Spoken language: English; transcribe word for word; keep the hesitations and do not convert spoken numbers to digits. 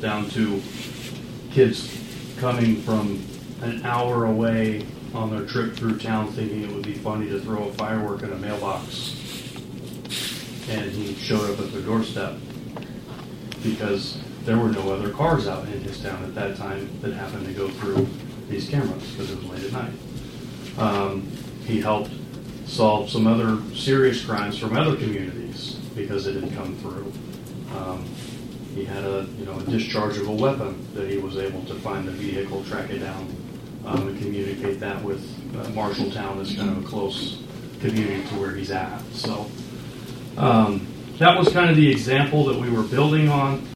down to kids coming from an hour away on their trip through town thinking it would be funny to throw a firework in a mailbox. And he showed up at their doorstep because there were no other cars out in his town at that time that happened to go through these cameras because it was late at night. Um, he helped solve some other serious crimes from other communities because it had come through. Um, he had a you know a discharge of a weapon that he was able to find the vehicle, track it down, um, and communicate that with uh, Marshalltown as kind of a close community to where he's at. So um, that was kind of the example that we were building on.